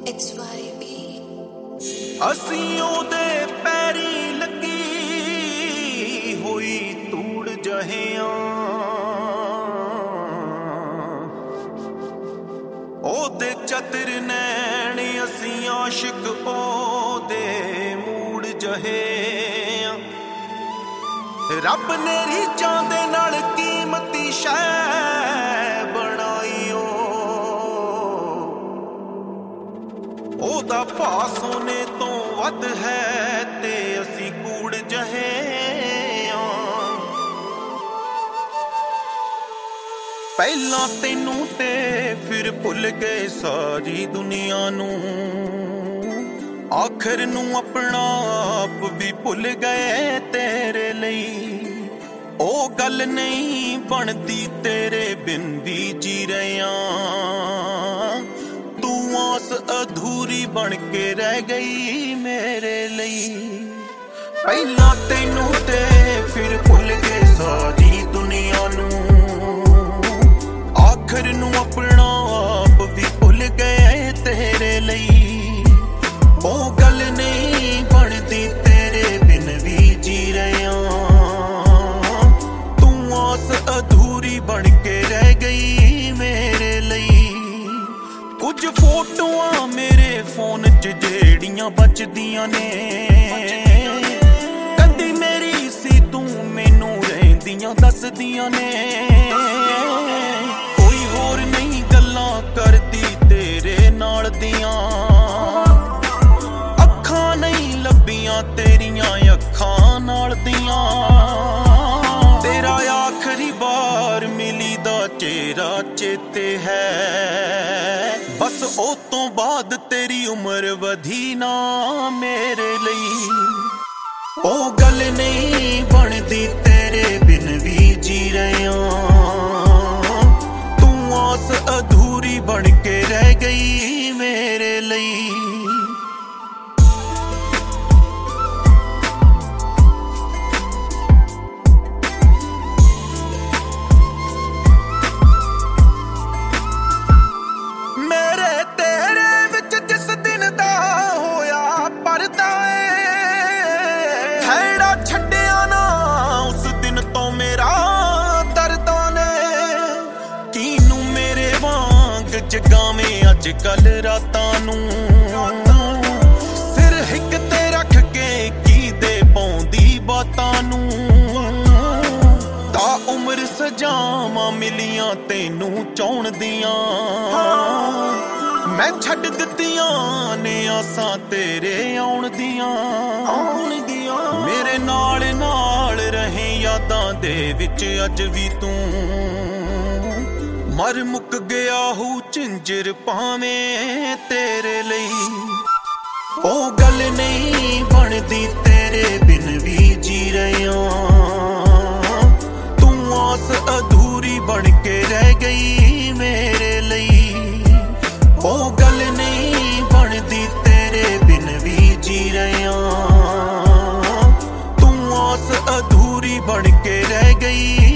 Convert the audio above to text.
ਅਸੀਂ ਉਹਦੇ ਪੈਰੀ ਲੱਗੀ ਹੋਈ ਧੂੜ ਜਹਿਆਂ, ਉਹਦੇ ਚਤਰ ਨੈਣ ਅਸੀਂ ਆਸ਼ਿਕ ਉਹਦੇ ਮੂੜ ਜਹਿਆਂ। ਰੱਬ ਨੇ ਰੀਝਾਂ ਦੇ ਨਾਲ ਕੀਮਤੀ ਸ਼ੈ ਬਣਾਈ, ਉਹਦਾ ਭਾਅ ਸੋਨੇ ਤੋਂ ਵੱਧ ਹੈ ਤੇ ਅਸੀਂ ਕੂੜ ਜਹੇ ਆਂ। ਪਹਿਲਾਂ ਤੈਨੂੰ ਤੇ ਫਿਰ ਭੁੱਲ ਗਏ ਸਾਰੀ ਦੁਨੀਆ ਨੂੰ, ਆਖਰ ਨੂੰ ਆਪਣਾ ਆਪ ਵੀ ਭੁੱਲ ਗਏ ਤੇਰੇ ਲਈ। ਉਹ ਗੱਲ ਨਹੀਂ ਬਣਦੀ ਤੇਰੇ ਬਿਨ ਵੀ ਜੀ ਰਿਆਂ, ਤੂੰ ਆਸ ਅਧੂਰੀ ਬਣ ਕੇ ਰਹਿ ਗਈ ਮੇਰੇ ਲਈ। ਪਹਿਲਾਂ ਤੈਨੂੰ ਤੇ ਫਿਰ ਭੁੱਲ ਗਏ ਸਾਰੀ ਦੁਨੀਆ ਨੂੰ, ਆਖਰ ਨੂੰ ਆਪਣਾ ਆਪ ਵੀ ਭੁੱਲ ਗਏ ਤੇਰੇ ਲਈ। ਉਹ ਗੱਲ ਨਹੀਂ ਬਣਦੀ ਤੇਰੇ ਬਿਨ ਵੀ ਜੀ ਰਿਆਂ, ਤੂੰ ਆਸ ਅਧੂਰੀ ਬਣ ਕੇ ਰਹਿ ਗਈ ਮੇਰੇ ਲਈ। ਕੁਝ ਫੋਟੋਆਂ ਮੇਰੇ ਫੋਨ 'ਚ ਜਿਹੜੀਆਂ ਬਚਦੀਆਂ ਨੇ, ਕਦੀ ਮੇਰੀ ਸੀ ਤੂੰ ਮੈਨੂੰ ਰਹਿੰਦੀਆਂ ਦੱਸਦੀਆਂ ਨੇ। ਕੋਈ ਹੋਰ ਨਹੀਂ ਗੱਲਾਂ ਕਰਦੀ ਤੇਰੇ ਨਾਲ ਦੀਆਂ, ਅੱਖਾਂ ਨਹੀਂ ਲੱਭੀਆਂ ਤੇਰੀਆਂ ਅੱਖਾਂ ਨਾਲ ਦੀਆਂ। ਤੇਰਾ ਆਖਰੀ ਵਾਰ ਮਿਲੀ ਦਾ ਚਿਹਰਾ ਚੇਤੇ ਹੈ, ਬਸ ਉਹ ਤੋਂ ਬਾਅਦ ਤੇਰੀ ਉਮਰ ਵਧੀ ਨਾ ਮੇਰੇ ਲਈ। ਉਹ ਗੱਲ ਨਹੀਂ ਬਣਦੀ ਤੇਰੇ ਬਿਨ ਵੀ ਜੀ ਰਿਆਂ, ਤੂੰ ਆਸ ਅਧੂਰੀ ਬਣ ਕੇ ਰਹਿ ਗਈ ਮੇਰੇ ਲਈ। ਜਗਾਵੇਂ ਅੱਜ ਕੱਲ ਰਾਤਾਂ ਨੂੰ, ਸਿਰ ਹਿੱਕ ਤੇ ਰੱਖ ਕੇ ਕੀ ਦੇ ਪਾਉਂਦੀ ਬਾਤਾਂ ਨੂੰ। ਤਾਂ ਉਮਰ ਸਜਾਵਾਂ ਮਿਲੀਆਂ ਤੈਨੂੰ ਚਾਹੁਣ ਦੀਆਂ, ਮੈਂ ਛੱਡ ਦਿੱਤੀਆਂ ਨੇ ਆਸਾਂ ਤੇਰੇ ਆਉਣ ਦੀਆਂ। ਮੇਰੇ ਨਾਲ ਨਾਲ ਰਹੇ ਯਾਦਾਂ ਦੇ ਵਿੱਚ ਅੱਜ ਵੀ ਤੂੰ, ਮਰ ਮੁੱਕ ਗਿਆ ਹੂ ਝਿੰਜਰ ਭਾਵੇਂ ਤੇਰੇ ਲਈ। ਉਹ ਗੱਲ ਨਹੀਂ ਬਣਦੀ ਤੇਰੇ ਬਿਨ ਵੀ ਜੀ ਰਿਆਂ, ਤੂੰ ਆਸ ਅਧੂਰੀ ਬਣ ਕੇ ਰਹਿ ਗਈ ਮੇਰੇ ਲਈ। ਉਹ ਗੱਲ ਨਹੀਂ ਬਣਦੀ ਤੇਰੇ ਬਿਨ ਵੀ ਜੀ ਰਿਆਂ, ਤੂੰ ਆਸ ਅਧੂਰੀ ਬਣ ਕੇ ਰਹਿ ਗਈ